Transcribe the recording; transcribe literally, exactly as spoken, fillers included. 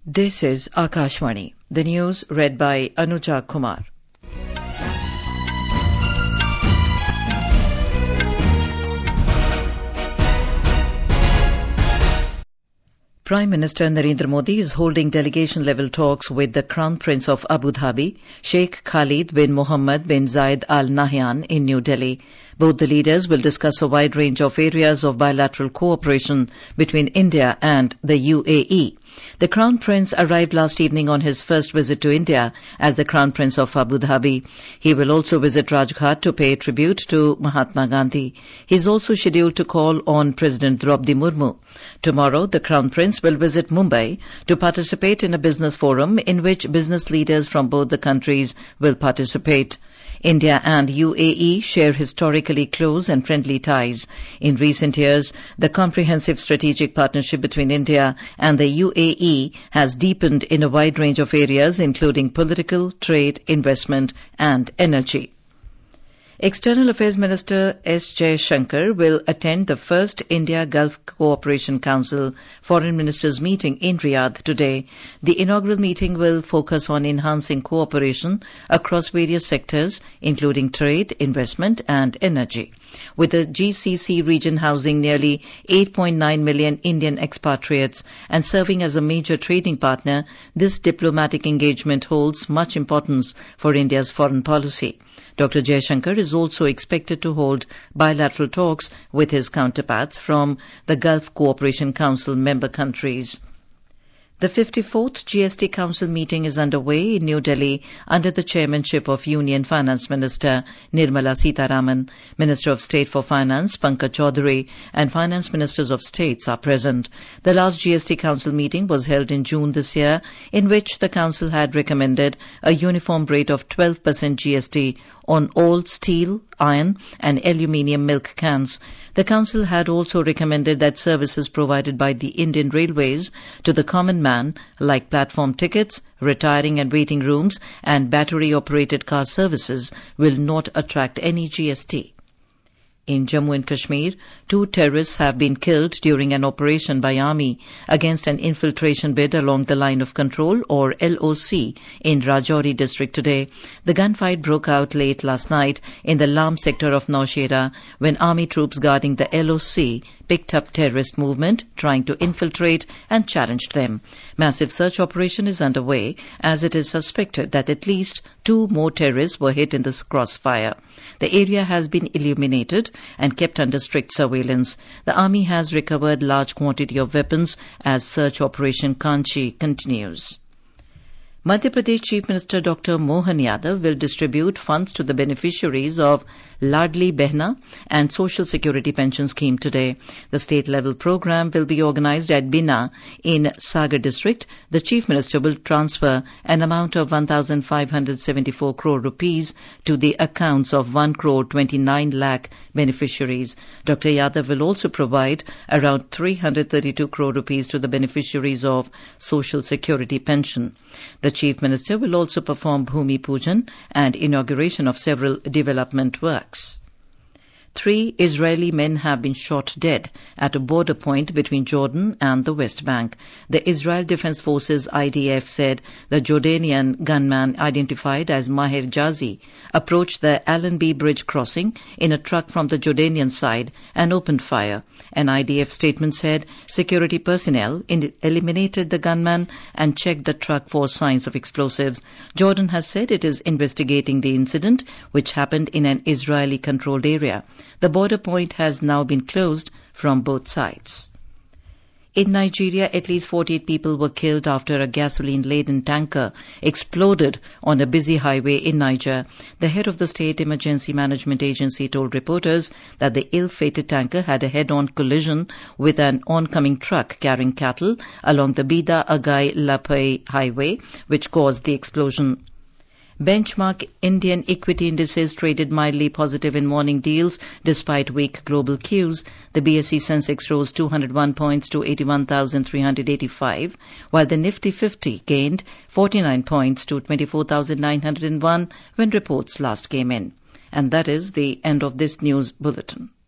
This is Akashvani. The news read by Anuja Kumar. Prime Minister Narendra Modi is holding delegation-level talks with the Crown Prince of Abu Dhabi, Sheikh Khalid bin Mohammed bin Zayed Al Nahyan in New Delhi. Both the leaders will discuss a wide range of areas of bilateral cooperation between India and the U A E. The Crown Prince arrived last evening on his first visit to India as the Crown Prince of Abu Dhabi. He will also visit Rajghat to pay tribute to Mahatma Gandhi. He is also scheduled to call on President Draupadi Murmu. Tomorrow, the Crown Prince will visit Mumbai to participate in a business forum in which business leaders from both the countries will participate. India and U A E share historically close and friendly ties. In recent years, the comprehensive strategic partnership between India and the U A E has deepened in a wide range of areas, including political, trade, investment, and energy. External Affairs Minister S. Jaishankar will attend the first India-Gulf Cooperation Council Foreign Ministers meeting in Riyadh today. The inaugural meeting will focus on enhancing cooperation across various sectors, including trade, investment, and energy. With the G C C region housing nearly eight point nine million Indian expatriates and serving as a major trading partner, this diplomatic engagement holds much importance for India's foreign policy. Doctor Jaishankar is also expected to hold bilateral talks with his counterparts from the Gulf Cooperation Council member countries. The fifty-fourth G S T Council meeting is underway in New Delhi under the chairmanship of Union Finance Minister Nirmala Sitharaman. Minister of State for Finance Pankaj Chaudhary and Finance Ministers of States are present. The last G S T Council meeting was held in June this year, in which the Council had recommended a uniform rate of twelve percent G S T on all steel, iron and aluminium milk cans. The Council had also recommended that services provided by the Indian Railways to the common man, like platform tickets, retiring and waiting rooms and battery-operated car services, will not attract any G S T. In Jammu and Kashmir, two terrorists have been killed during an operation by Army against an infiltration bid along the Line of Control, or L O C, in Rajouri district today. The gunfight broke out late last night in the Lam sector of Naushera when Army troops guarding the L O C picked up terrorist movement, trying to infiltrate and challenged them. Massive search operation is underway as it is suspected that at least two more terrorists were hit in this crossfire. The area has been illuminated and kept under strict surveillance. The Army has recovered large quantity of weapons as search operation Kanchi continues. Madhya Pradesh Chief Minister Doctor Mohan Yadav will distribute funds to the beneficiaries of Ladli Behna and Social Security Pension Scheme today. The state-level program will be organized at Bina in Sagar district. The Chief Minister will transfer an amount of one thousand five hundred seventy-four crore rupees to the accounts of one crore twenty-nine lakh beneficiaries. Doctor Yadav will also provide around three hundred thirty-two crore rupees to the beneficiaries of Social Security Pension. The Chief Minister will also perform Bhumi Pujan and inauguration of several development works. Three Israeli men have been shot dead at a border point between Jordan and the West Bank. The Israel Defense Forces I D F said the Jordanian gunman identified as Maher Jazi approached the Allenby Bridge crossing in a truck from the Jordanian side and opened fire. An I D F statement said security personnel eliminated the gunman and checked the truck for signs of explosives. Jordan has said it is investigating the incident, which happened in an Israeli-controlled area. The border point has now been closed from both sides. In Nigeria, at least forty-eight people were killed after a gasoline-laden tanker exploded on a busy highway in Niger. The head of the State Emergency Management Agency told reporters that the ill-fated tanker had a head-on collision with an oncoming truck carrying cattle along the Bida-Agai-Lapai highway, which caused the explosion. Benchmark Indian equity indices traded mildly positive in morning deals despite weak global cues. The B S E Sensex rose two hundred one points to eighty-one thousand three hundred eighty-five, while the Nifty fifty gained forty-nine points to twenty-four thousand nine hundred one when reports last came in. And that is the end of this news bulletin.